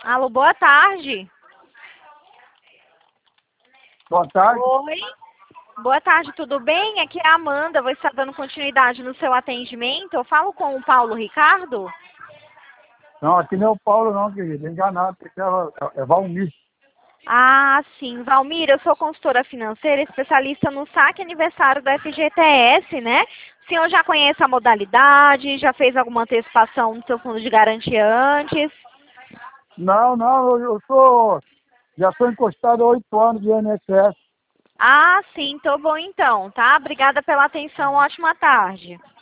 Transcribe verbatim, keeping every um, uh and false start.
Alô, boa tarde. Boa tarde. Oi. Boa tarde, tudo bem? Aqui é a Amanda, vou estar dando continuidade no seu atendimento. Eu falo com o Paulo Ricardo? Não, aqui não é o Paulo não, querido. Enganado, porque é, é Valmir. Ah, sim. Valmir, eu sou consultora financeira, especialista no saque aniversário da F G T S, né? O senhor já conhece a modalidade, já fez alguma antecipação no seu fundo de garantia antes? Não, não, eu, eu sou... Já sou encostado há oito anos de I N S S. Ah, sim, tô bom então, tá? Obrigada pela atenção, ótima tarde.